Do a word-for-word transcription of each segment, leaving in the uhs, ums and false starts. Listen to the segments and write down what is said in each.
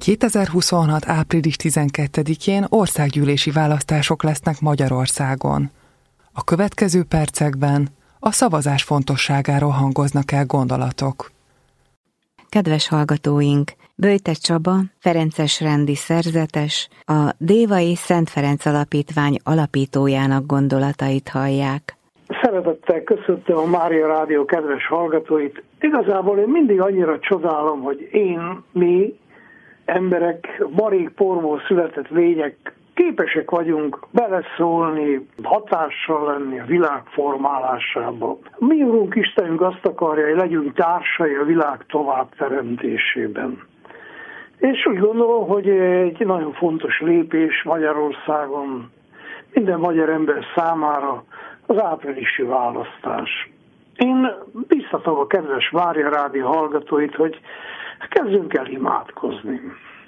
kétezer-huszonhat. április tizenkettedikén országgyűlési választások lesznek Magyarországon. A következő percekben a szavazás fontosságáról hangoznak el gondolatok. Kedves hallgatóink! Böjte Csaba, ferences rendi szerzetes, a Dévai Szent Ferenc Alapítvány alapítójának gondolatait hallják. Szeretettel köszöntöm a Mária Rádió kedves hallgatóit. Igazából én mindig annyira csodálom, hogy én, mi, emberek, barék porból született lények képesek vagyunk beleszólni, hatással lenni a világ formálásába. Mi Urunk Istenünk azt akarja, hogy legyünk társai a világ továbbteremtésében. És úgy gondolom, hogy egy nagyon fontos lépés Magyarországon, minden magyar ember számára az áprilisi választás. Én biztatom a kedves Mária Rádió hallgatóit, hogy kezdjünk el imádkozni.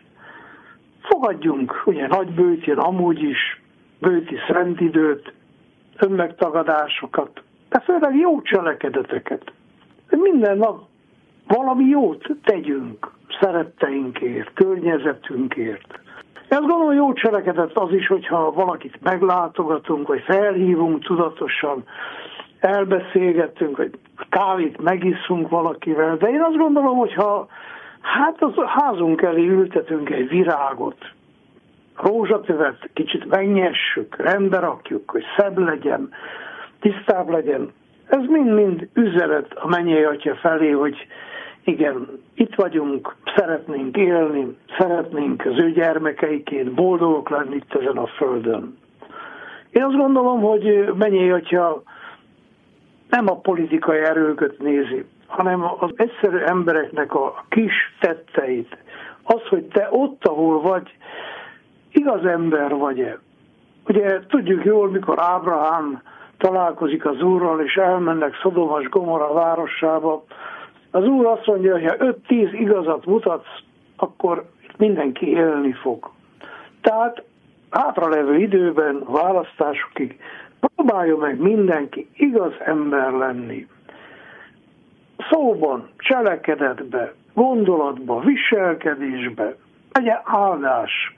Fogadjunk ugye nagybőtjén amúgy is bőti szentidőt, önmegtagadásokat, de főleg jó cselekedeteket. Minden nap valami jót tegyünk szeretteinkért, környezetünkért. Én azt gondolom, jó cselekedet az is, hogyha valakit meglátogatunk, vagy felhívunk tudatosan, elbeszélgetünk, vagy kávét megisszunk valakivel, de én azt gondolom, hogyha hát az házunk elé ültetünk egy virágot, rózsatövet kicsit megnyessük, rendbe rakjuk, hogy szebb legyen, tisztább legyen. Ez mind-mind üzenet a mennyei Atya felé, hogy igen, itt vagyunk, szeretnénk élni, szeretnénk az ő gyermekeiként boldogok lenni itt ezen a földön. Én azt gondolom, hogy mennyei Atya nem a politikai erőket nézi, hanem az egyszerű embereknek a kis tetteit. Az, hogy te ott, ahol vagy, igaz ember vagy-e. Ugye tudjuk jól, mikor Ábrahám találkozik az Úrral, és elmennek Szodoma és Gomorra városába, az Úr azt mondja, hogy ha öt-tíz igazat mutatsz, akkor mindenki élni fog. Tehát hátralevő időben, választásokig próbálja meg mindenki igaz ember lenni. Szóban, cselekedetbe, gondolatba, viselkedésbe, legyen áldás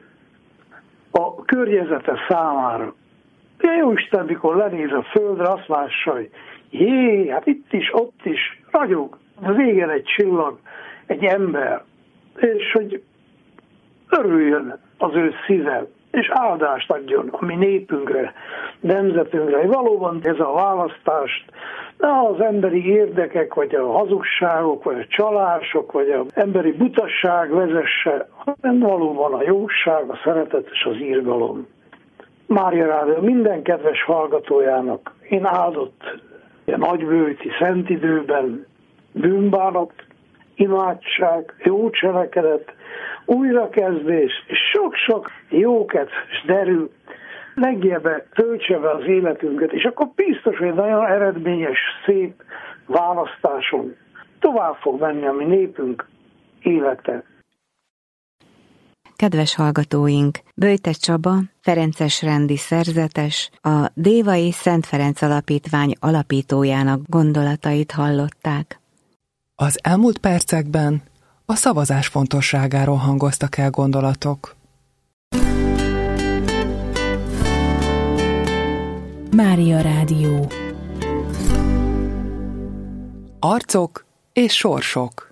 a környezete számára. Ugye Jóisten, mikor lenéz a földre, azt lássa, hogy jé, hát itt is, ott is ragyog, az égen egy csillag, egy ember, és hogy örüljön az ő szíve, és áldást adjon a mi népünkre, nemzetünkre, hogy valóban ez a választást ne az emberi érdekek, vagy a hazugságok, vagy a csalások, vagy az emberi butasság vezesse, hanem valóban a jóság, a szeretet és az irgalom. Mária Rádió minden kedves hallgatójának én áldott nagybőti szentidőben bűnbánat, imádság, jó cselekedet, újrakezdés, és sok-sok jókedv és derű legjebben töltse be az életünket, és akkor biztos, hogy nagyon eredményes, szép választáson tovább fog menni a mi népünk élete. Kedves hallgatóink! Böjte Csaba, ferences rendi szerzetes, a Dévai Szent Ferenc Alapítvány alapítójának gondolatait hallották. Az elmúlt percekben a szavazás fontosságáról hangoztak el gondolatok. Mária Rádió. Arcok és sorsok.